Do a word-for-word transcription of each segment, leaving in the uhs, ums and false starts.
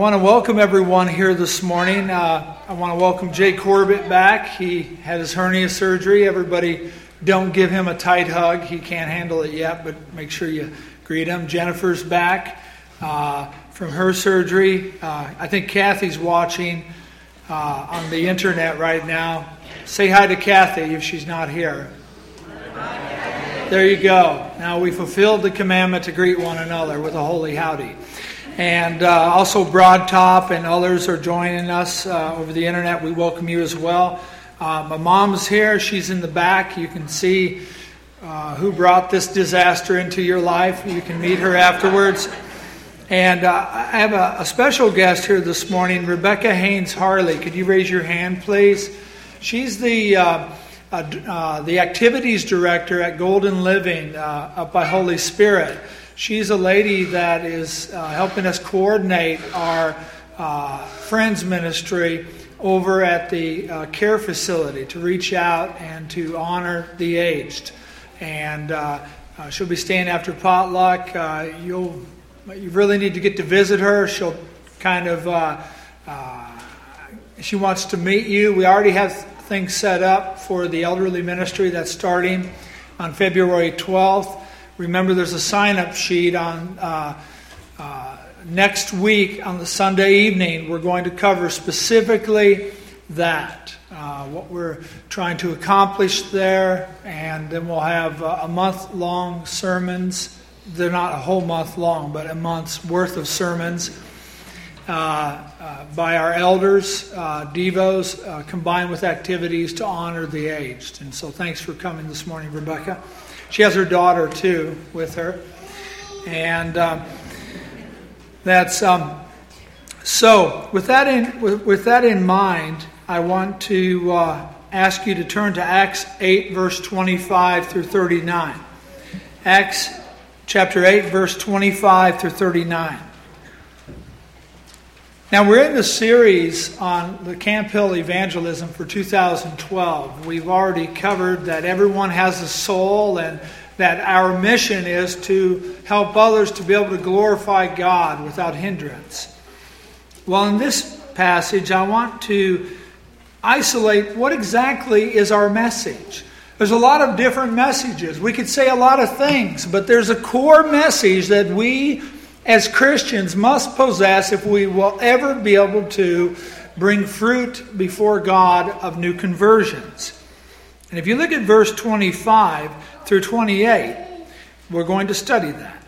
I want to welcome everyone here this morning. Uh, I want to welcome Jay Corbett back. He had his hernia surgery. Everybody don't give him a tight hug. He can't handle it yet, but make sure you greet him. Jennifer's back uh, from her surgery. Uh, I think Kathy's watching uh, on the internet right now. Say hi to Kathy if she's not here. There you go. Now we fulfilled the commandment to greet one another with a holy howdy. And uh, also Broad Top and others are joining us uh, over the internet. We welcome you as well. Uh, my mom's here. She's in the back. You can see uh, who brought this disaster into your life. You can meet her afterwards. And uh, I have a, a special guest here this morning, Rebecca Haynes Harley. Could you raise your hand, please? She's the uh, uh, uh, the activities director at Golden Living uh, up by Holy Spirit. She's a lady that is uh, helping us coordinate our uh, Friends ministry over at the uh, care facility to reach out and to honor the aged. And uh, uh, she'll be staying after potluck. Uh, you'll you really need to get to visit her. She'll kind of uh, uh, she wants to meet you. We already have things set up for the elderly ministry that's starting on February twelfth. Remember, there's a sign-up sheet on uh, uh, next week on the Sunday evening. We're going to cover specifically that, uh, what we're trying to accomplish there, and then we'll have uh, a month-long sermons. They're not a whole month long, but a month's worth of sermons uh, uh, by our elders, uh, devos, uh, combined with activities to honor the aged. And so thanks for coming this morning, Rebecca. She has her daughter, too, with her. And um, that's... Um, so, with that in with, with that in mind, I want to uh, ask you to turn to Acts eight, verse twenty-five through thirty-nine. Acts chapter eight, verse twenty-five through thirty-nine. Now, we're in the series on the Camp Hill Evangelism for two thousand twelve. We've already covered that everyone has a soul and that our mission is to help others to be able to glorify God without hindrance. Well, in this passage, I want to isolate what exactly is our message. There's a lot of different messages. We could say a lot of things, but there's a core message that we as Christians must possess if we will ever be able to bring fruit before God of new conversions. And if you look at verse twenty-five through twenty-eight, we're going to study that.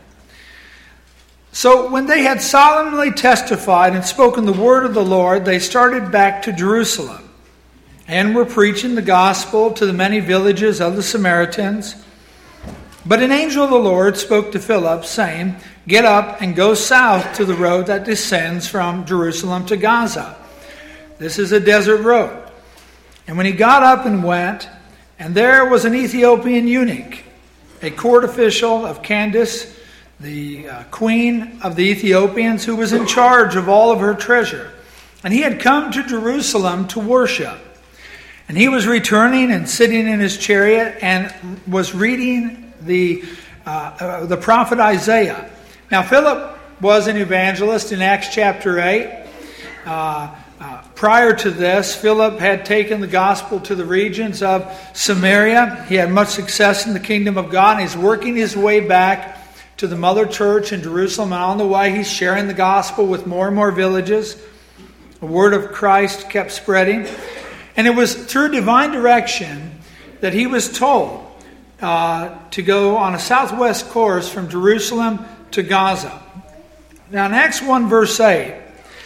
So when they had solemnly testified and spoken the word of the Lord, they started back to Jerusalem and were preaching the gospel to the many villages of the Samaritans. But an angel of the Lord spoke to Philip, saying, "Get up and go south to the road that descends from Jerusalem to Gaza. This is a desert road." And when he got up and went, and there was an Ethiopian eunuch, a court official of Candace, the uh, queen of the Ethiopians, who was in charge of all of her treasure. And he had come to Jerusalem to worship. And he was returning and sitting in his chariot and was reading the uh, uh, the prophet Isaiah. Now, Philip was an evangelist in Acts chapter eight. Uh, uh, prior to this, Philip had taken the gospel to the regions of Samaria. He had much success in the kingdom of God, and he's working his way back to the mother church in Jerusalem. And on the way, he's sharing the gospel with more and more villages. The word of Christ kept spreading. And it was through divine direction that he was told Uh, to go on a southwest course from Jerusalem to Gaza. Now in Acts one verse eight,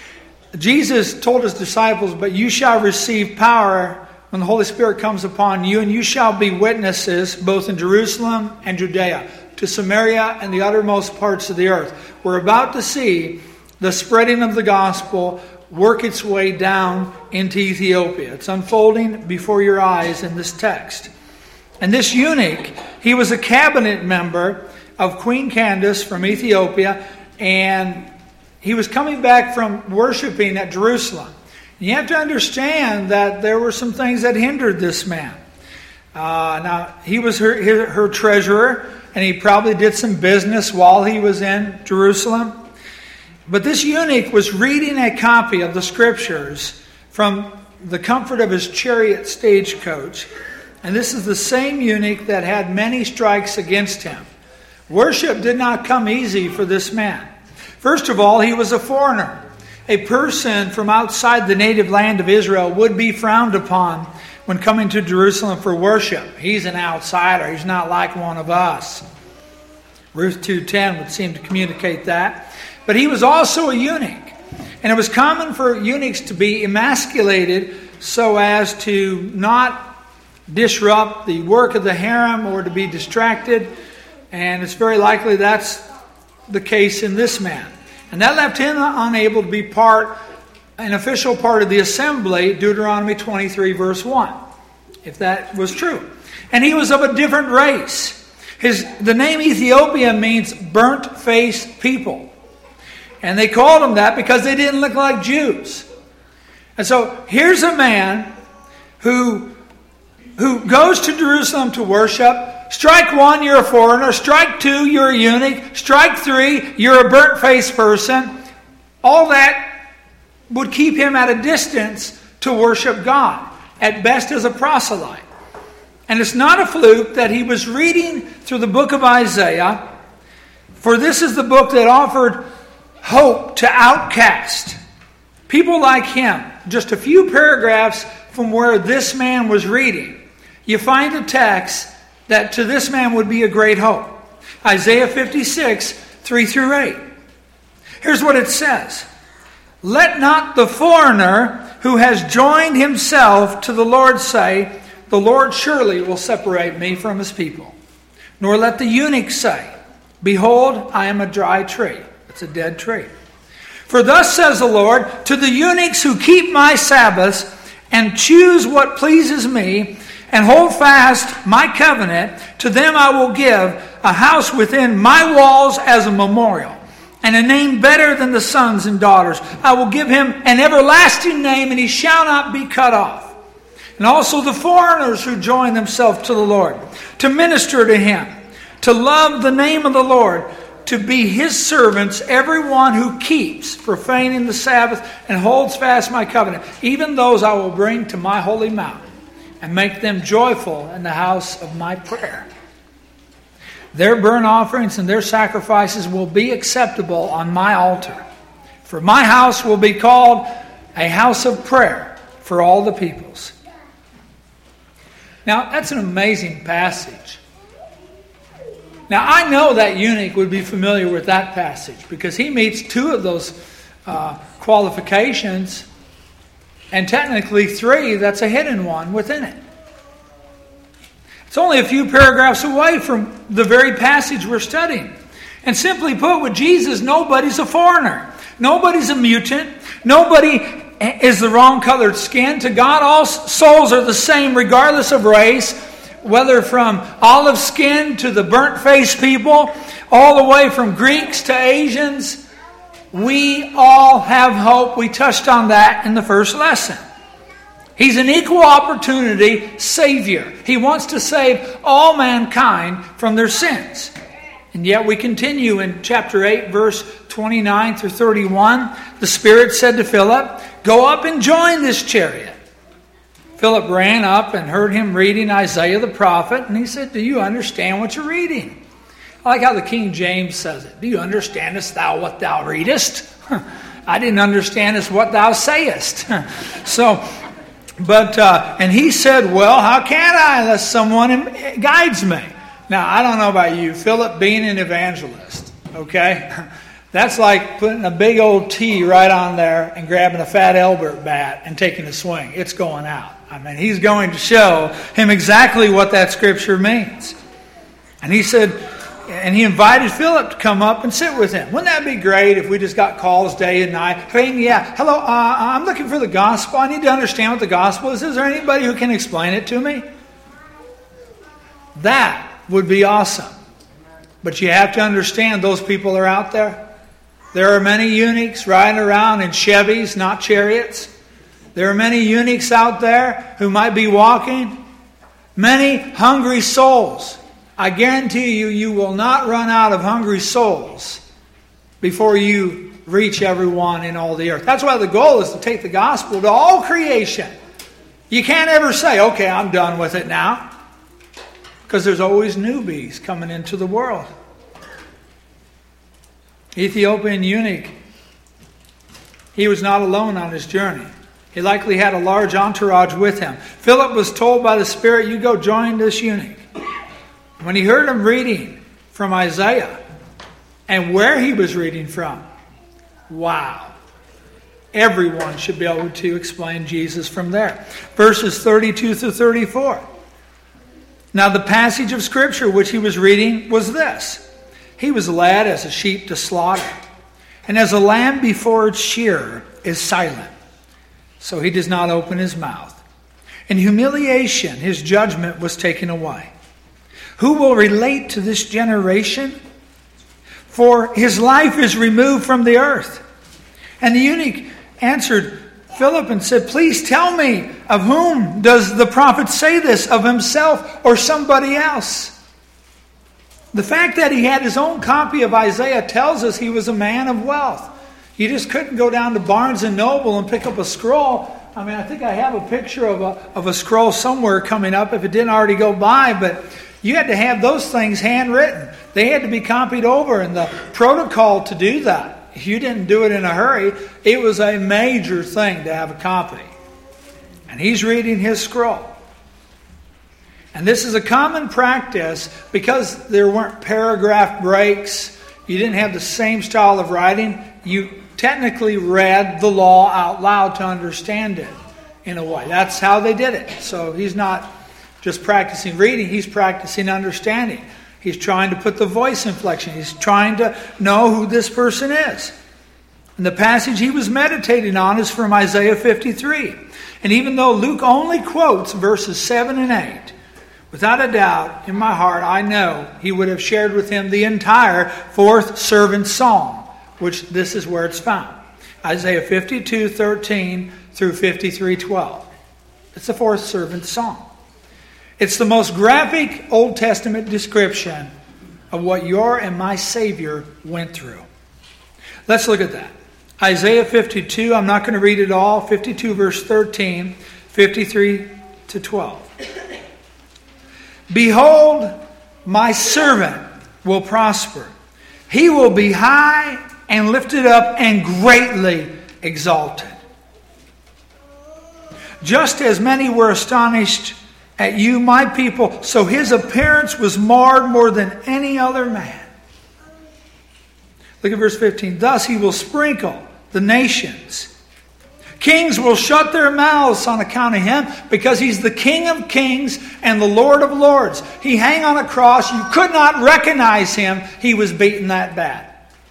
Jesus told his disciples, "But you shall receive power when the Holy Spirit comes upon you, and you shall be witnesses both in Jerusalem and Judea, to Samaria and the uttermost parts of the earth." We're about to see the spreading of the gospel work its way down into Ethiopia. It's unfolding before your eyes in this text. And this eunuch, he was a cabinet member of Queen Candace from Ethiopia, and he was coming back from worshiping at Jerusalem. And you have to understand that there were some things that hindered this man. Uh, now, he was her, her, her treasurer, and he probably did some business while he was in Jerusalem. But this eunuch was reading a copy of the Scriptures from the comfort of his chariot stagecoach. And this is the same eunuch that had many strikes against him. Worship did not come easy for this man. First of all, he was a foreigner. A person from outside the native land of Israel would be frowned upon when coming to Jerusalem for worship. He's an outsider. He's not like one of us. Ruth two ten would seem to communicate that. But he was also a eunuch. And it was common for eunuchs to be emasculated so as to not disrupt the work of the harem or to be distracted. And it's very likely that's the case in this man. And that left him unable to be part, an official part of the assembly, Deuteronomy twenty-three verse one, if that was true. And he was of a different race. His the name Ethiopia means burnt-faced people. And they called him that because they didn't look like Jews. And so here's a man who, who goes to Jerusalem to worship. Strike one, you're a foreigner. Strike two, you're a eunuch. Strike three, you're a burnt-faced person. All that would keep him at a distance to worship God, at best as a proselyte. And it's not a fluke that he was reading through the book of Isaiah, for this is the book that offered hope to outcasts. People like him. Just a few paragraphs from where this man was reading, you find a text that to this man would be a great hope. Isaiah fifty-six, three through eight. Here's what it says. Let not the foreigner who has joined himself to the Lord say, the Lord surely will separate me from his people. Nor let the eunuch say, behold, I am a dry tree. It's a dead tree. For thus says the Lord, to the eunuchs who keep my Sabbaths and choose what pleases me, and hold fast my covenant, to them I will give a house within my walls as a memorial, and a name better than the sons and daughters. I will give him an everlasting name, and he shall not be cut off. And also the foreigners who join themselves to the Lord, to minister to him, to love the name of the Lord, to be his servants, everyone who keeps profaning the Sabbath and holds fast my covenant, even those I will bring to my holy mountain, and make them joyful in the house of my prayer. Their burnt offerings and their sacrifices will be acceptable on my altar. For my house will be called a house of prayer for all the peoples. Now, that's an amazing passage. Now, I know that eunuch would be familiar with that passage because he meets two of those uh, qualifications. And technically three, that's a hidden one within it. It's only a few paragraphs away from the very passage we're studying. And simply put, with Jesus, nobody's a foreigner. Nobody's a mutant. Nobody is the wrong colored skin. To God, all souls are the same regardless of race. Whether from olive skin to the burnt-faced people, all the way from Greeks to Asians, we all have hope. We touched on that in the first lesson. He's an equal opportunity Savior. He wants to save all mankind from their sins. And yet we continue in chapter eight, verse twenty-nine through thirty-one. The Spirit said to Philip, go up and join this chariot. Philip ran up and heard him reading Isaiah the prophet. And he said, do you understand what you're reading? I like how the King James says it. Do you understandest thou what thou readest? I didn't understandest what thou sayest. so, but, uh, and he said, well, how can I unless someone guides me? Now, I don't know about you, Philip being an evangelist, okay? That's like putting a big old T right on there and grabbing a fat Albert bat and taking a swing. It's going out. I mean, he's going to show him exactly what that scripture means. And he said, and he invited Philip to come up and sit with him. Wouldn't that be great if we just got calls day and night? Saying, yeah, hello, uh, I'm looking for the gospel. I need to understand what the gospel is. Is there anybody who can explain it to me? That would be awesome. But you have to understand those people are out there. There are many eunuchs riding around in Chevys, not chariots. There are many eunuchs out there who might be walking. Many hungry souls. I guarantee you, you will not run out of hungry souls before you reach everyone in all the earth. That's why the goal is to take the gospel to all creation. You can't ever say, okay, I'm done with it now. Because there's always newbies coming into the world. Ethiopian eunuch, he was not alone on his journey. He likely had a large entourage with him. Philip was told by the Spirit, you go join this eunuch. When he heard him reading from Isaiah and where he was reading from, wow. Everyone should be able to explain Jesus from there. Verses thirty-two through thirty-four. Now the passage of Scripture which he was reading was this. He was led as a sheep to slaughter, and as a lamb before its shearer is silent, so he does not open his mouth. In humiliation his judgment was taken away. Who will relate to this generation? For his life is removed from the earth. And the eunuch answered Philip and said, please tell me, of whom does the prophet say this, of himself or somebody else? The fact that he had his own copy of Isaiah tells us he was a man of wealth. You just couldn't go down to Barnes and Noble and pick up a scroll. I mean, I think I have a picture of a, of a scroll somewhere coming up if it didn't already go by, but you had to have those things handwritten. They had to be copied over, and the protocol to do that, if you didn't do it in a hurry, it was a major thing to have a copy. And he's reading his scroll. And this is a common practice because there weren't paragraph breaks. You didn't have the same style of writing. You technically read the law out loud to understand it in a way. That's how they did it. So he's not just practicing reading, he's practicing understanding. He's trying to put the voice inflection. He's trying to know who this person is. And the passage he was meditating on is from Isaiah fifty-three. And even though Luke only quotes verses seven and eight, without a doubt, in my heart, I know he would have shared with him the entire fourth servant psalm, which this is where it's found. Isaiah fifty-two thirteen through fifty-three twelve. It's the fourth servant psalm. It's the most graphic Old Testament description of what your and my Savior went through. Let's look at that. Isaiah fifty-two, I'm not going to read it all. fifty-two verse thirteen, fifty-three to twelve. Behold, my servant will prosper. He will be high and lifted up and greatly exalted. Just as many were astonished at you, my people, so his appearance was marred more than any other man. Look at verse fifteen. Thus he will sprinkle the nations. Kings will shut their mouths on account of him, because he's the King of kings and the Lord of lords. He hung on a cross. You could not recognize him. He was beaten that bad.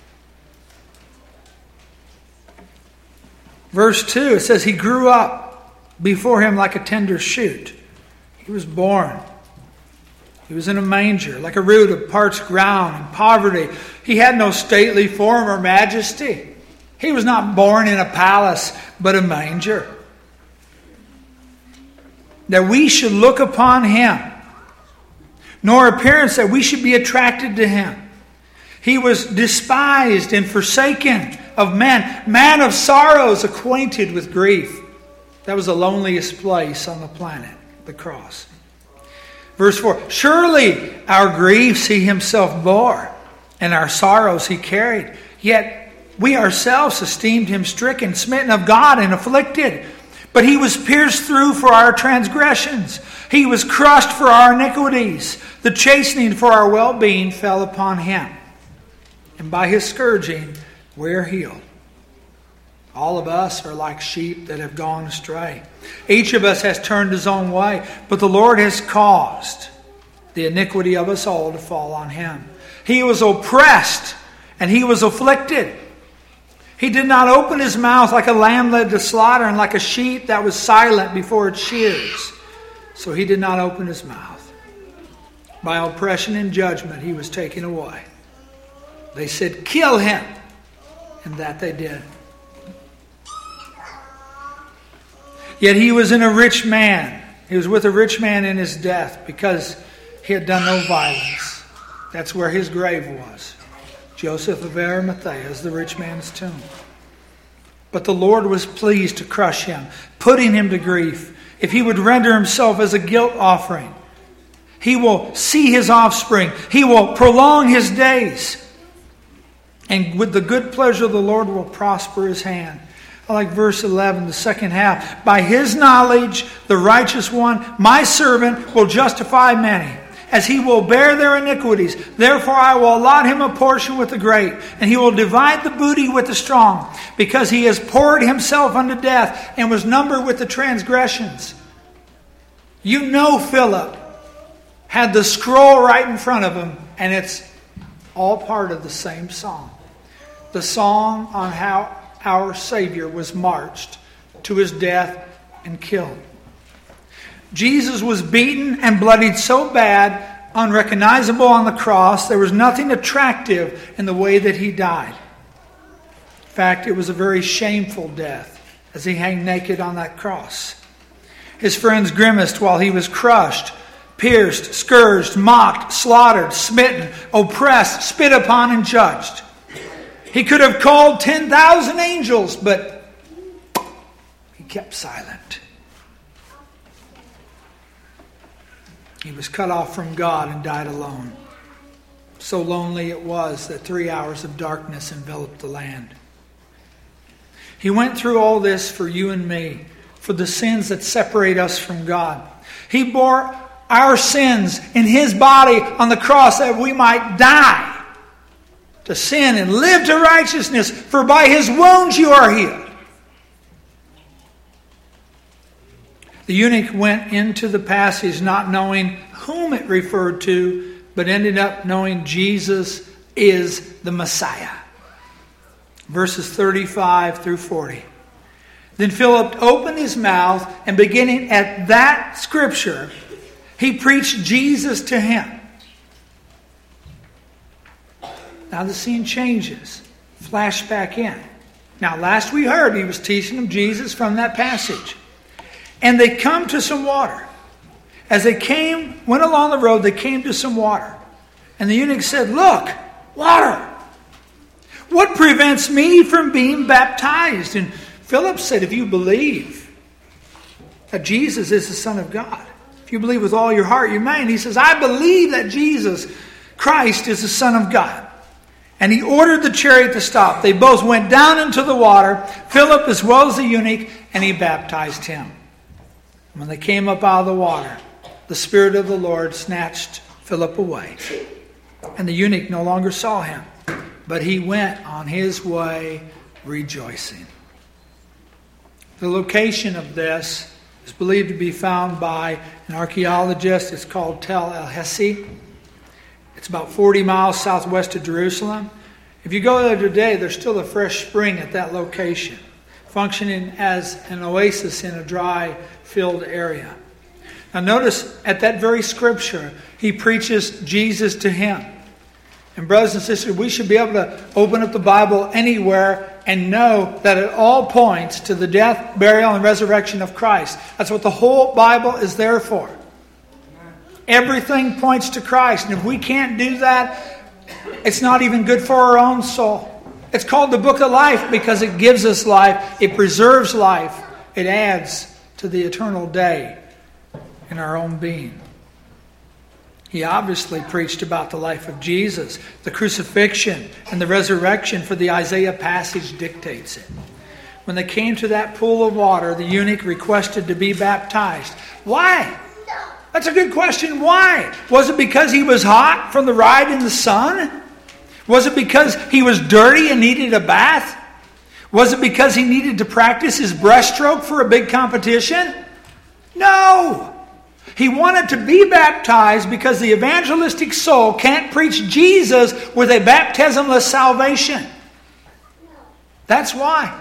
Verse two, it says, he grew up before him like a tender shoot. He was born. He was in a manger, like a root of parched ground in poverty. He had no stately form or majesty. He was not born in a palace, but a manger. That we should look upon him, nor appearance that we should be attracted to him. He was despised and forsaken of men, man of sorrows, acquainted with grief. That was the loneliest place on the planet, the cross. Verse four, surely our griefs he himself bore, and our sorrows he carried. Yet we ourselves esteemed him stricken, smitten of God, and afflicted. But he was pierced through for our transgressions. He was crushed for our iniquities. The chastening for our well-being fell upon him. And by his scourging we are healed. All of us are like sheep that have gone astray. Each of us has turned his own way, but the Lord has caused the iniquity of us all to fall on him. He was oppressed and he was afflicted. He did not open his mouth, like a lamb led to slaughter, and like a sheep that was silent before its shears. So he did not open his mouth. By oppression and judgment he was taken away. They said, kill him. And that they did. Yet he was in a rich man. He was with a rich man in his death, because he had done no violence. That's where his grave was. Joseph of Arimathea as the rich man's tomb. But the Lord was pleased to crush him, putting him to grief. If he would render himself as a guilt offering, he will see his offspring. He will prolong his days. And with the good pleasure of the Lord will prosper his hand. I like verse eleven, the second half. By his knowledge, the righteous one, my servant, will justify many, as he will bear their iniquities. Therefore I will allot him a portion with the great, and he will divide the booty with the strong, because he has poured himself unto death, and was numbered with the transgressions. You know Philip had the scroll right in front of him, and it's all part of the same song. The song on how our Savior was marched to his death and killed. Jesus was beaten and bloodied so bad, unrecognizable on the cross, there was nothing attractive in the way that he died. In fact, it was a very shameful death as he hung naked on that cross. His friends grimaced while he was crushed, pierced, scourged, mocked, slaughtered, smitten, oppressed, spit upon, and judged. He could have called ten thousand angels, but he kept silent. He was cut off from God and died alone. So lonely it was that three hours of darkness enveloped the land. He went through all this for you and me, for the sins that separate us from God. He bore our sins in his body on the cross that we might die to sin and live to righteousness, for by his wounds you are healed. The eunuch went into the passage not knowing whom it referred to, but ended up knowing Jesus is the Messiah. Verses thirty-five through forty. Then Philip opened his mouth, and beginning at that scripture, he preached Jesus to him. Now the scene changes. Flash back in. Now last we heard he was teaching them Jesus from that passage. And they come to some water. As they came, went along the road, they came to some water. And the eunuch said, "Look, water. What prevents me from being baptized?" And Philip said, "If you believe that Jesus is the Son of God, if you believe with all your heart, your mind," he says, "I believe that Jesus Christ is the Son of God." And he ordered the chariot to stop. They both went down into the water, Philip as well as the eunuch, and he baptized him. When they came up out of the water, the Spirit of the Lord snatched Philip away. And the eunuch no longer saw him, but he went on his way rejoicing. The location of this is believed to be found by an archaeologist. It's called Tel El-Hesi. It's about forty miles southwest of Jerusalem. If you go there today, there's still a fresh spring at that location, functioning as an oasis in a dry-filled area. Now notice at that very scripture, he preaches Jesus to him. And brothers and sisters, we should be able to open up the Bible anywhere and know that it all points to the death, burial, and resurrection of Christ. That's what the whole Bible is there for. Everything points to Christ. And if we can't do that, it's not even good for our own soul. It's called the book of life because it gives us life. It preserves life. It adds to the eternal day in our own being. He obviously preached about the life of Jesus, the crucifixion, and the resurrection, for the Isaiah passage dictates it. When they came to that pool of water, the eunuch requested to be baptized. Why? That's a good question. Why? Was it because he was hot from the ride in the sun? Was it because he was dirty and needed a bath? Was it because he needed to practice his breaststroke for a big competition? No. He wanted to be baptized because the evangelistic soul can't preach Jesus with a baptismless salvation. That's why.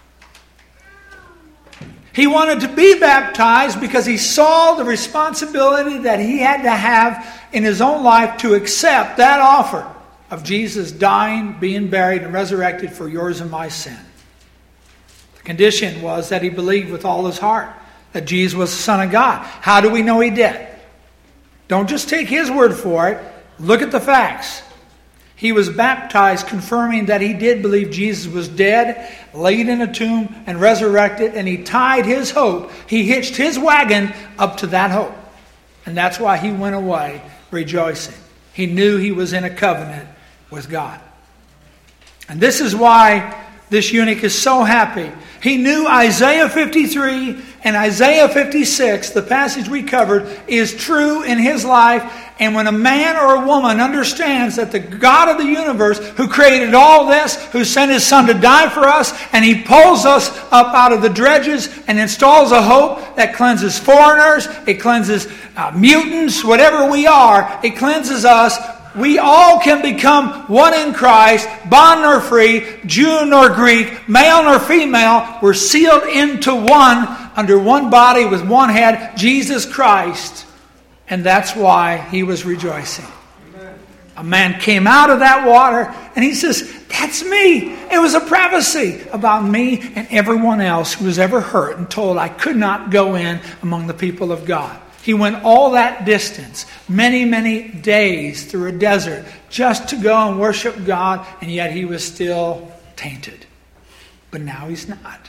He wanted to be baptized because he saw the responsibility that he had to have in his own life to accept that offer of Jesus dying, being buried, and resurrected for yours and my sin. The condition was that he believed with all his heart that Jesus was the Son of God. How do we know he did? Don't just take his word for it. Look at the facts. He was baptized, confirming that he did believe Jesus was dead, laid in a tomb, and resurrected. And he tied his hope, he hitched his wagon up to that hope. And that's why he went away rejoicing. He knew he was in a covenant with God. And this is why this eunuch is so happy. He knew Isaiah fifty-three and Isaiah fifty-six, the passage we covered, is true in his life. And when a man or a woman understands that the God of the universe, who created all this, who sent his Son to die for us, and he pulls us up out of the dredges and installs a hope that cleanses foreigners, it cleanses uh, mutants, whatever we are, it cleanses us. We all can become one in Christ, bond nor free, Jew nor Greek, male nor female. We're sealed into one, under one body with one head, Jesus Christ. And that's why he was rejoicing. Amen. A man came out of that water and he says, that's me. It was a prophecy about me and everyone else who was ever hurt and told I could not go in among the people of God. He went all that distance, many, many days through a desert, just to go and worship God, and yet he was still tainted. But now he's not.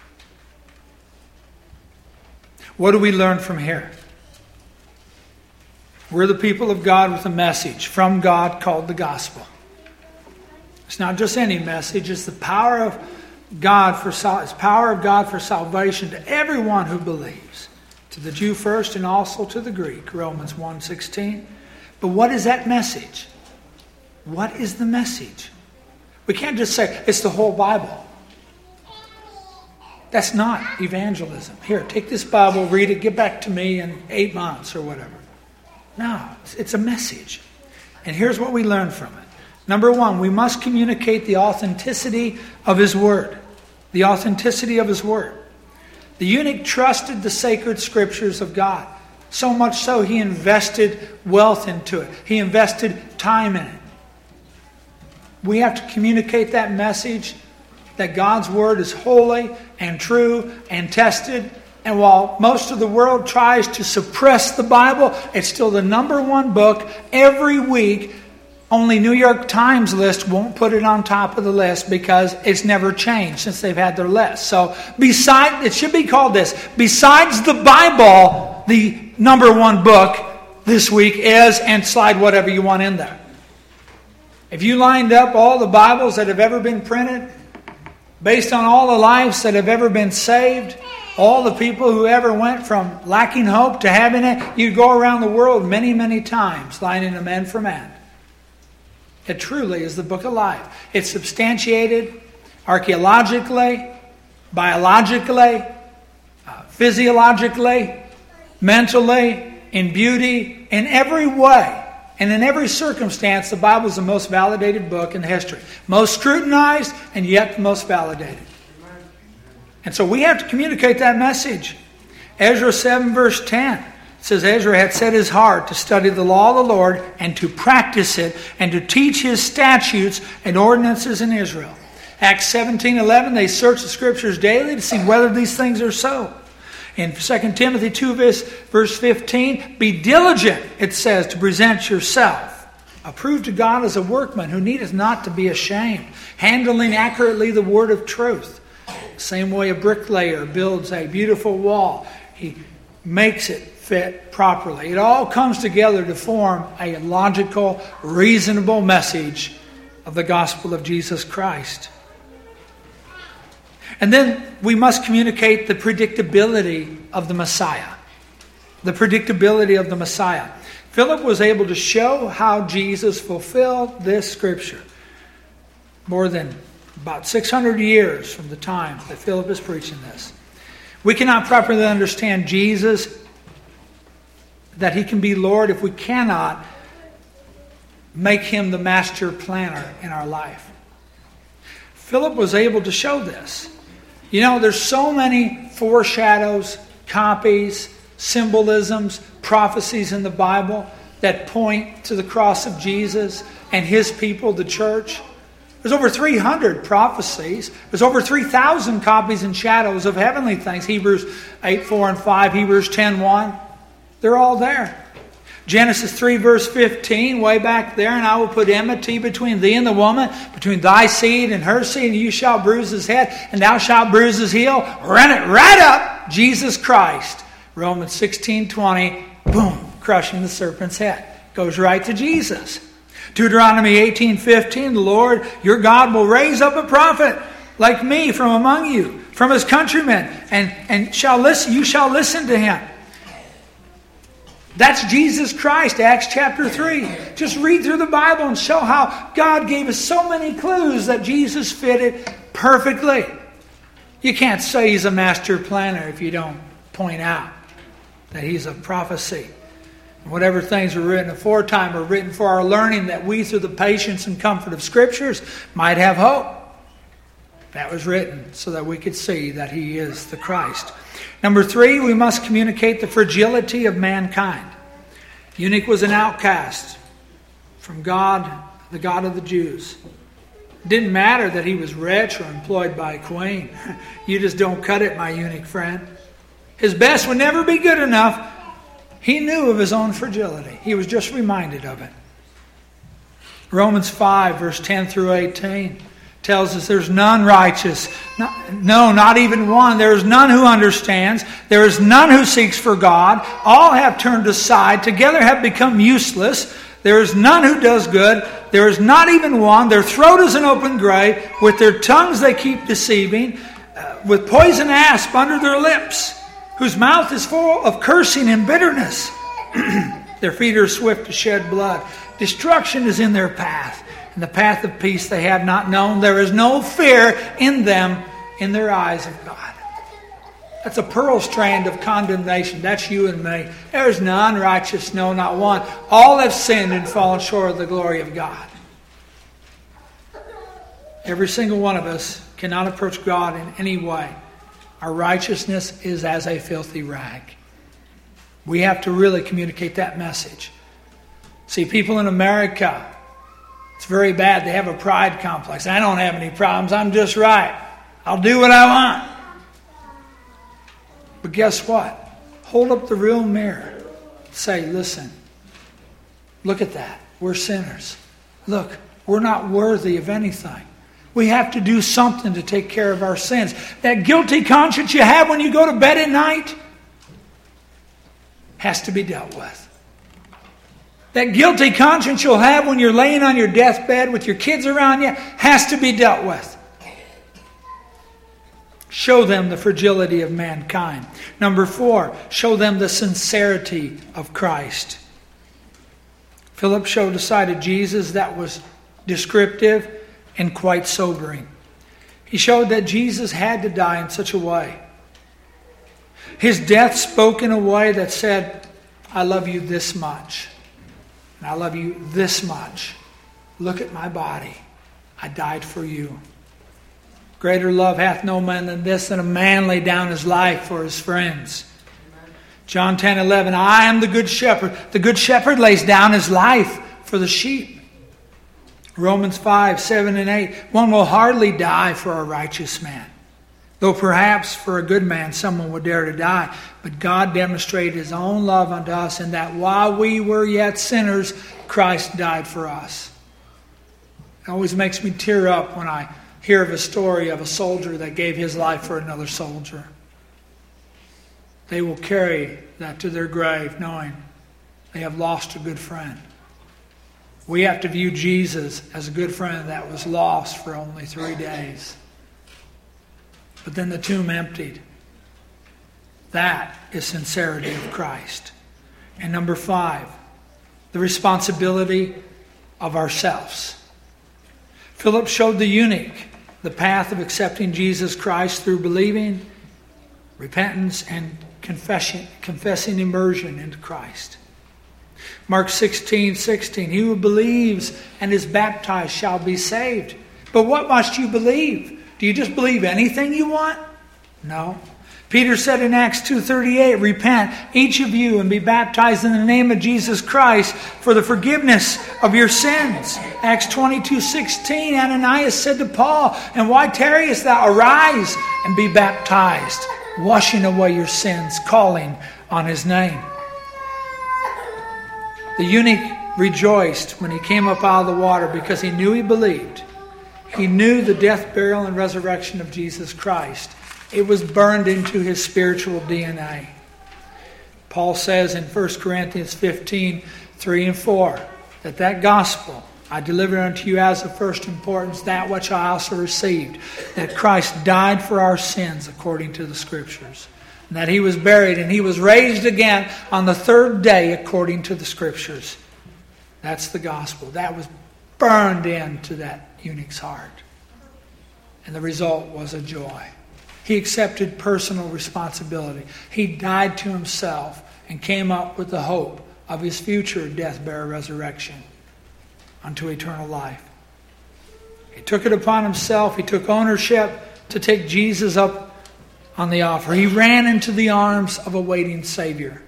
What do we learn from here? We're the people of God with a message from God called the gospel. It's not just any message, it's the power of God for it's power of God for salvation to everyone who believes. To the Jew first and also to the Greek, Romans one sixteen. But what is that message? What is the message? We can't just say it's the whole Bible. That's not evangelism. Here, take this Bible, read it, get back to me in eight months or whatever. No, it's a message. And here's what we learn from it. Number one, we must communicate the authenticity of his word. The authenticity of his word. The eunuch trusted the sacred scriptures of God. So much so he invested wealth into it. He invested time in it. We have to communicate that message that God's word is holy and true and tested. And while most of the world tries to suppress the Bible, it's still the number one book every week. Only New York Times list won't put it on top of the list because it's never changed since they've had their list. So beside, it should be called this. Besides the Bible, the number one book this week is, and slide whatever you want in there. If you lined up all the Bibles that have ever been printed, based on all the lives that have ever been saved, all the people who ever went from lacking hope to having it, you'd go around the world many, many times, lining them end for man. It truly is the book of life. It's substantiated archaeologically, biologically, uh, physiologically, mentally, in beauty, in every way. And in every circumstance, the Bible is the most validated book in history. Most scrutinized, and yet the most validated. And so we have to communicate that message. Ezra seven verse ten. It says, Ezra had set his heart to study the law of the Lord and to practice it and to teach his statutes and ordinances in Israel. Acts seventeen eleven, they searched the scriptures daily to see whether these things are so. In Second Timothy two verse fifteen, be diligent, it says, to present yourself approved to God as a workman who needeth not to be ashamed, handling accurately the word of truth. Same way a bricklayer builds a beautiful wall. He makes it fit properly. It all comes together to form a logical, reasonable message of the gospel of Jesus Christ. And then we must communicate the predictability of the Messiah. The predictability of the Messiah. Philip was able to show how Jesus fulfilled this scripture. More than about six hundred years from the time that Philip is preaching this. We cannot properly understand Jesus, that he can be Lord, if we cannot make him the master planner in our life. Philip was able to show this. You know, there's so many foreshadows, copies, symbolisms, prophecies in the Bible that point to the cross of Jesus and his people, the church. There's over three hundred prophecies. There's over three thousand copies and shadows of heavenly things. Hebrews eight four and five, Hebrews ten one. They're all there. Genesis three verse fifteen, way back there, and I will put enmity between thee and the woman, between thy seed and her seed, and you shall bruise his head, and thou shalt bruise his heel. Run it right up, Jesus Christ. Romans sixteen twenty, boom, crushing the serpent's head. Goes right to Jesus. Deuteronomy eighteen fifteen, the Lord your God will raise up a prophet like me from among you, from his countrymen, and, and shall listen, you shall listen to him. That's Jesus Christ, Acts chapter three. Just read through the Bible and show how God gave us so many clues that Jesus fitted perfectly. You can't say he's a master planner if you don't point out that he's a prophecy. Whatever things were written aforetime are written for our learning, that we through the patience and comfort of Scriptures might have hope. That was written so that we could see that he is the Christ. Number three, we must communicate the fragility of mankind. Eunuch was an outcast from God, the God of the Jews. It didn't matter that he was rich or employed by a queen. You just don't cut it, my eunuch friend. His best would never be good enough. He knew of his own fragility. He was just reminded of it. Romans five, verse ten through eighteen. Tells us there's none righteous. No, not even one. There is none who understands. There is none who seeks for God. All have turned aside. Together have become useless. There is none who does good. There is not even one. Their throat is an open grave. With their tongues they keep deceiving. Uh, with poison asp under their lips. Whose mouth is full of cursing and bitterness. Their feet are swift to shed blood. Destruction is in their path. And the path of peace they have not known. There is no fear in them in their eyes of God. That's a pearl strand of condemnation. That's you and me. There is none righteous, no, not one. All have sinned and fallen short of the glory of God. Every single one of us cannot approach God in any way. Our righteousness is as a filthy rag. We have to really communicate that message. See, people in America, it's very bad. They have a pride complex. I don't have any problems. I'm just right. I'll do what I want. But guess what? Hold up the real mirror. Say, listen, look at that. We're sinners. Look, we're not worthy of anything. We have to do something to take care of our sins. That guilty conscience you have when you go to bed at night has to be dealt with. That guilty conscience you'll have when you're laying on your deathbed with your kids around you has to be dealt with. Show them the fragility of mankind. Number four, show them the sincerity of Christ. Philip showed a side of Jesus that was descriptive and quite sobering. He showed that Jesus had to die in such a way. His death spoke in a way that said, I love you this much. And I love you this much. Look at my body. I died for you. Greater love hath no man than this, than a man lay down his life for his friends. John ten eleven, I am the good shepherd. The good shepherd lays down his life for the sheep. Romans five, seven and eight, one will hardly die for a righteous man. Though perhaps for a good man someone would dare to die. But God demonstrated his own love unto us in that while we were yet sinners, Christ died for us. It always makes me tear up when I hear of a story of a soldier that gave his life for another soldier. They will carry that to their grave knowing they have lost a good friend. We have to view Jesus as a good friend that was lost for only three days. But then the tomb emptied. That is sincerity of Christ. And number five, the responsibility of ourselves. Philip showed the eunuch the path of accepting Jesus Christ through believing, repentance, and confession, confessing immersion into Christ. Mark sixteen sixteen, he who believes and is baptized shall be saved. But what must you believe? Do you just believe anything you want? No. Peter said in Acts two thirty-eight, repent, each of you, and be baptized in the name of Jesus Christ for the forgiveness of your sins. Acts twenty-two sixteen, Ananias said to Paul, and why tarriest thou? Arise and be baptized, washing away your sins, calling on his name. The eunuch rejoiced when he came up out of the water because he knew he believed. He knew the death, burial, and resurrection of Jesus Christ. It was burned into his spiritual D N A. Paul says in First Corinthians fifteen, three and four, that that gospel I delivered unto you as of first importance, that which I also received, that Christ died for our sins according to the Scriptures, and that he was buried, and he was raised again on the third day according to the Scriptures. That's the gospel. That was burned into that eunuch's heart. And the result was a joy. He accepted personal responsibility. He died to himself and came up with the hope of his future death, burial, resurrection unto eternal life. He took it upon himself. He took ownership to take Jesus up on the offer. He ran into the arms of a waiting Savior.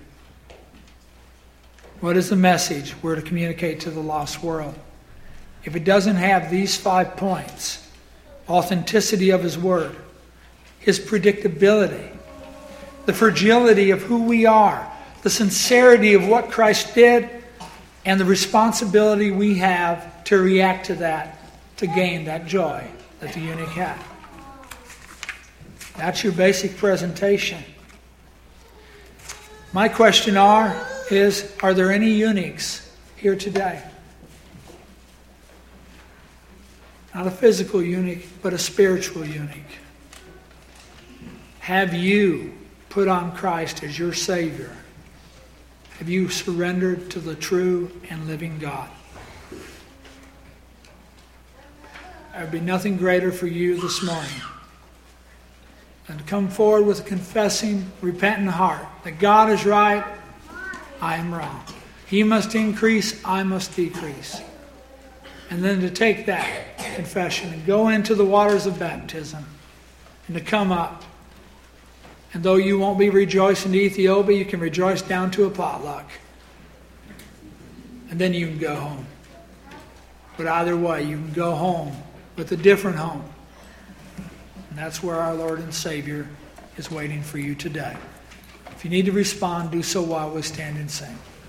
What is the message we're to communicate to the lost world? If it doesn't have these five points, authenticity of His Word, His predictability, the fragility of who we are, the sincerity of what Christ did, and the responsibility we have to react to that, to gain that joy that the eunuch had. That's your basic presentation. My question are, is, are there any eunuchs here today? Not a physical eunuch, but a spiritual eunuch. Have you put on Christ as your Savior? Have you surrendered to the true and living God? There would be nothing greater for you this morning than to come forward with a confessing, repentant heart that God is right, I am wrong. He must increase, I must decrease. And then to take that confession and go into the waters of baptism and to come up. And though you won't be rejoicing to Ethiopia, you can rejoice down to a potluck. And then you can go home. But either way, you can go home with a different home. And that's where our Lord and Savior is waiting for you today. If you need to respond, do so while we stand and sing.